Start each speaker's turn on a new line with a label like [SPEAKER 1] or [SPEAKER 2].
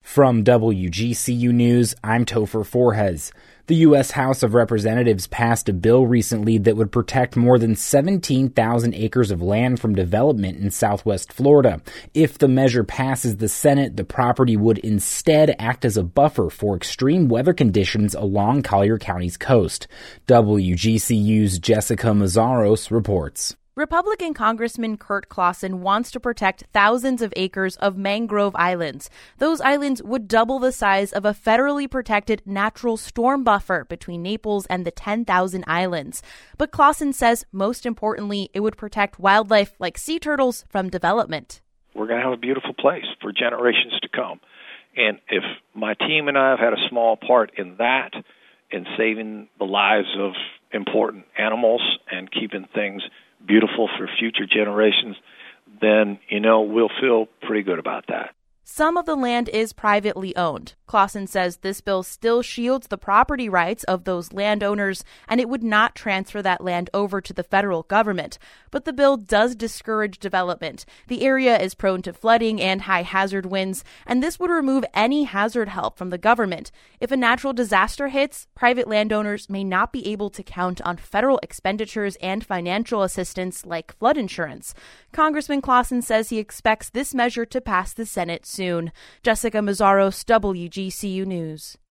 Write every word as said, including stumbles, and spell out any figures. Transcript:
[SPEAKER 1] From W G C U News, I'm Topher Forhez. The U S House of Representatives passed a bill recently that would protect more than seventeen thousand acres of land from development in southwest Florida. If the measure passes the Senate, the property would instead act as a buffer for extreme weather conditions along Collier County's coast. W G C U's Jessica Mazzaros reports.
[SPEAKER 2] Republican Congressman Kurt Clausen wants to protect thousands of acres of mangrove islands. Those islands would double the size of a federally protected natural storm buffer between Naples and the ten thousand islands. But Clausen says, most importantly, it would protect wildlife like sea turtles from development.
[SPEAKER 3] We're going to have a beautiful place for generations to come. And if my team and I have had a small part in that, in saving the lives of important animals and keeping things beautiful for future generations, then, you know, we'll feel pretty good about that.
[SPEAKER 2] Some of the land is privately owned. Clausen says this bill still shields the property rights of those landowners, and it would not transfer that land over to the federal government. But the bill does discourage development. The area is prone to flooding and high hazard winds, and this would remove any hazard help from the government. If a natural disaster hits, private landowners may not be able to count on federal expenditures and financial assistance like flood insurance. Congressman Clausen says he expects this measure to pass the Senate soon. Jessica Mazzaros, W G C U News.